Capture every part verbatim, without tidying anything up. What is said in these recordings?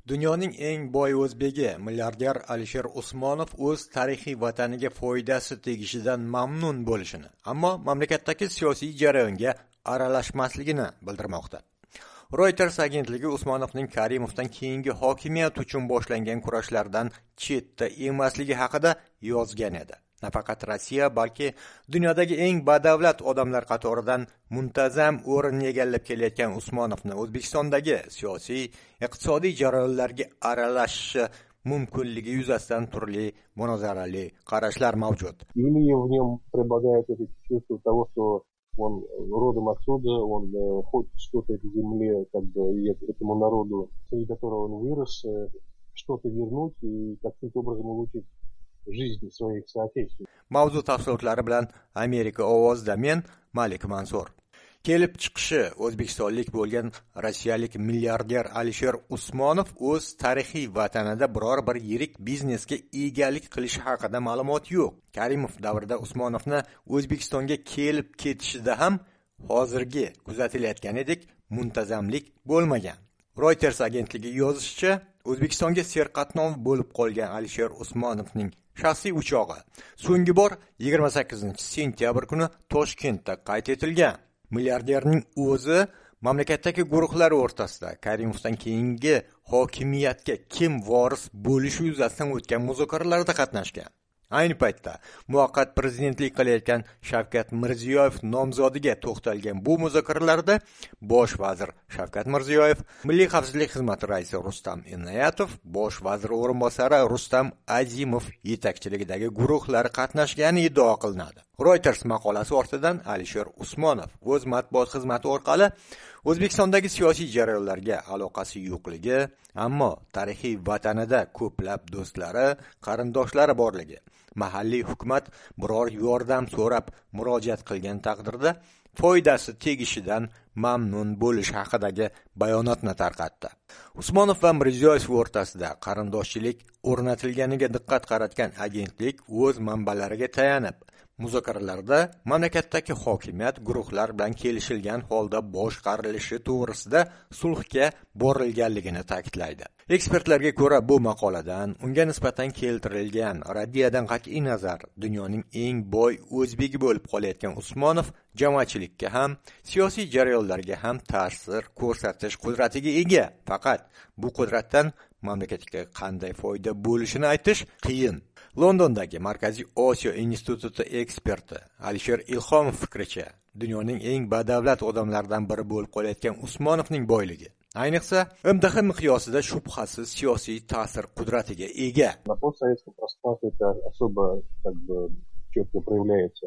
Dunyoning eng boy o'zbegi milliarder Alisher Usmonov o'z tarixiy vataniga foydasi tegishidan mamnun bo'lishini, ammo mamlakatdagi siyosiy jarayonga aralashmasligini bildirmoqda. Reuters agentligi Usmonovning Karimovdan keyingi hokimiyat uchun boshlangan kurashlardan chetda emasligi haqida yozgan edi. Nafaqat Rossiya, balki dunyodagi eng badavlat odamlar qatoridan muntazam o'rin egallab kelayotgan Usmonovni O'zbekistondagi siyosiy, iqtisodiy jarayonlarga aralashishi mumkinligi yuzasidan turli munozarali qarashlar mavjud. Или в нем преобладает это чувство того, что он родом отсюда, он хочет что-то этой земле, как бы, и этому народу, среди которого он вырос, что-то вернуть и каким-то образом улучшить жизнь своих соотечественников. Mavzu tafsilotlari bilan Amerika ovozida men Malik Mansur. Kelib chiqishi o'zbekistonlik bo'lgan rossiyalik milliarder Alisher Usmonov o'z tarixiy vatanida biror bir yirik biznesga egalik qilishi haqida ma'lumot yo'q. Karimov davrida Usmonovni O'zbekistonga kelib ketishida ham hozirgi kuzatilayotganidek muntazamlik bo'lmagan. Reuters agentligi yozishicha, O'zbekistonga serqatnov bo'lib qolgan Alisher Usmonovning shaxsiy uchog'i so'nggi bor yigirma sakkizinchi sentyabr kuni Toshkentda qayd etilgan. Milliarderning o'zi mamlakatdagi guruhlar o'rtasida Karimovdan keyingi hokimiyatga kim voris bo'lishi yuzasidan o'tgan muzokaralarda qatnashgan. Ayni paytda muvaqqat prezidentlik qilayotgan Shavkat Mirziyoyev nomzodiga to'xtalgan bu muzokaralarda bosh vazir Shavkat Mirziyoyev, Milliy xavfsizlik xizmati raisi Rustam Inoyatov, bosh vazir o'rinbosari Rustam Azimov yetakchiligidagi guruhlar qatnashgani iddao qilinadi. Reuters maqolasi ortidan Alisher Usmonov o'z matbuot xizmati orqali O'zbekistondagi siyosiy jarayonlarga aloqasi yo'qligi, ammo tarixiy vatanida ko'plab do'stlari, qarindoshlari borligi, mahalliy hukumat biror yordam so'rab murojaat qilgan taqdirda foydasi tegishidan mamnun bo'lish haqidagi bayonotni tarqatdi. Usmonov va Mirziyoyev o'rtasida qarindoshchilik o'rnatilganiga diqqat qaratgan agentlik o'z manbalariga tayanib, muzokaralarda mamlakatdagi hokimiyat guruhlar bilan kelishilgan holda boshqarilishi to'g'risida sulhga borilganligini ta'kidlaydi. Ekspertlarga ko'ra, bu maqoladan unga nisbatan keltirilgan raddiyadan qat'iy nazar dunyoning eng boy o'zbegi bo'lib qolayotgan Usmonov jamoatchilikka ham, siyosiy jarayonlarga ham ta'sir ko'rsatish qudratiga ega. Faqat bu qudratdan mamlakatga qanday foyda bo'lishini aytish qiyin. Londondagi Markaziy Osiyo instituti eksperti Alisher Ilhomov fikricha, dunyoning eng badavlat odamlaridan biri bo'lib qolayotgan Usmonovning boyligi, ayniqsa, эм дэ ха miqyosida shubhasiz siyosiy ta'sir qudratiga ega. На постсоветском пространстве это особо, как бы, четко проявляется,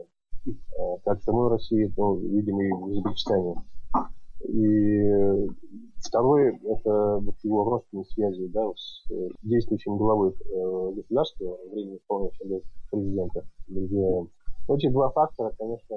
как в самой России, то, видимо, и в Узбекистане. И второе, это вот его родственные связи, да, с действующим главой государства, временно исполняющим президента Бердяевым. Эти два фактора, конечно,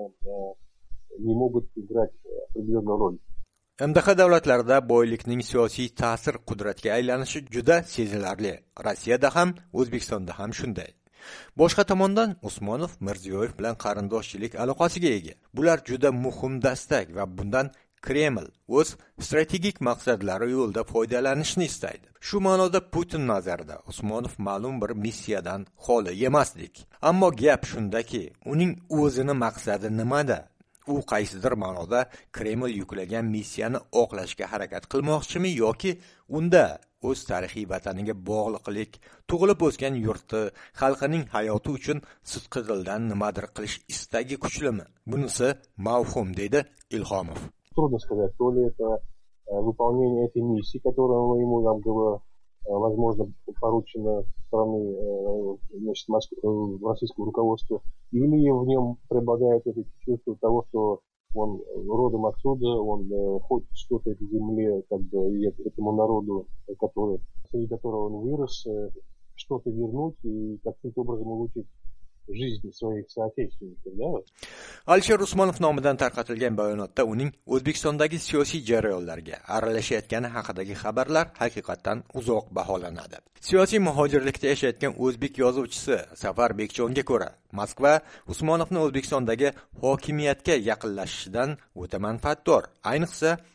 не могут играть определенную роль. эм дэ ха davlatlarida boylikning siyosiy ta'sir qudratiga aylanishi juda sezilarli. Rossiyada ham, O'zbekistonda ham shunday. Boshqa tomondan Usmonov Mirziyoyev bilan qarindoshchilik aloqasiga ega. Bular juda muhim dastak va bundan Kreml o'z strategik maqsadlari yo'lida foydalanishni istaydi. Shu ma'noda Putin nazarida Usmonov ma'lum bir missiyadan xoli emasdik. Ammo gap shundaki, uning o'zini maqsadi nimada? U qaysidir ma'noda Kreml yuklagan missiyani oqlashga harakat qilmoqchimi yoki unda o'z tarixiy vataniga bog'liqlik, tug'ilib o'sgan yurti, xalqining hayoti uchun sidqidildan nimadir qilish istagi kuchlimi? Bunisi mavhum, deydi Ilhomov. Трудно сказать, то ли это выполнение этой миссии, которая ему, там, было, возможно, поручена со стороны, значит, российского руководства, или в нем преобладает это чувство того, что он родом отсюда, он хочет что-то этой земле, как бы, и этому народу, который, среди которого он вырос, что-то вернуть и каким-то образом улучшить жизнь своих соотечественников, да? Alisher Usmonov nomidan tarqatilgan bayonotda uning O'zbekistondagi siyosiy jarayonlarga aralashayotgani haqidagi xabarlar haqiqatan uzoq baholanadi. Siyosiy muhojirlikda yashayotgan o'zbek yozuvchisi Safar Bekjonga ko'ra, Moskva Usmonovni O'zbekistondagi hokimiyatga yaqinlashishidan o'ta manfaatdor. Ayniqsa,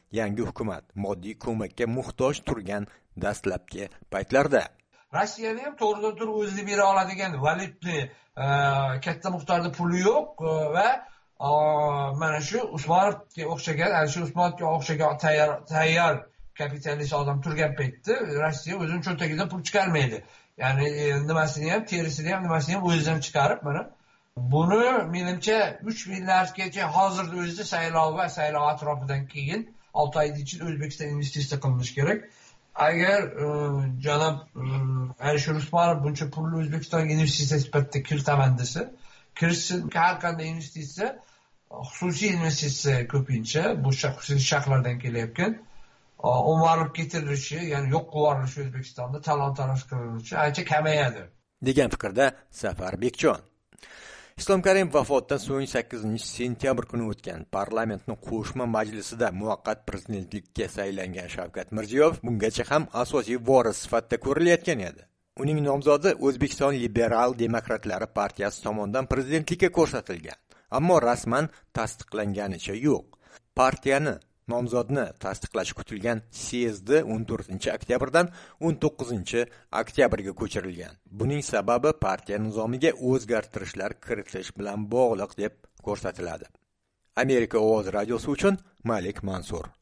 yangi hukumat moddiy ko'makka muhtoj turgan dastlabki paytlarda. Rossiyada ham to'g'ridan to'g'ri o'zini bera oladigan valyutli katta miqdorda puli yo'q va mana shu Usmonovga o'xshagan, Alisher Usmonovga o'xshagan tayyor tayyor kapitalist odam turgan paytda Rossiya o'zining cho'ntagidan pul chiqarmaydi. Ya'ni nimasini ham, terisini ham, nimasini ham o'zidan chiqarib, mana buni menimcha uch milliardgacha hozirda o'zida saylov va saylov atrofidan keyin olti oy ichida O'zbekiston investitsiya qilinishi kerak. Agar janob Alisher Usmonov buncha pulni O'zbekistonga investitsiya sifatida kiritaman desa, kirishsin. Har qanday investitsiya, xususiy investitsiya ko'pincha bu xususiy shaxslardan kelayotgan o'marib ketirilishi, ya'ni yo'q qilib O'zbekistonda talon-taroj qilinishi ancha kamayadi degan fikrda Safar Bekjon. Islom Karimov vafotidan so'ng sakkizinchi sentyabr kuni o'tgan parlamentning qo'shma majlisida muvaqqat prezidentlikka saylangan Shavkat Mirziyoyev bungacha ham asosiy voris sifatida ko'rilayotgan edi. Uning nomzodi O'zbekiston Liberal Demokratlari partiyasi tomonidan prezidentlikka ko'rsatilgan, ammo rasman tasdiqlanganicha yo'q. Partiyani nomzodni tasdiqlash kutilgan syezdi o'n to'rtinchi oktyabrdan o'n to'qqizinchi oktyabrga ko'chirilgan. Buning sababi partiya nizomiga o'zgartirishlar kiritish bilan bog'liq deb ko'rsatiladi. Amerika Ovoz radiosi uchun Malik Mansur.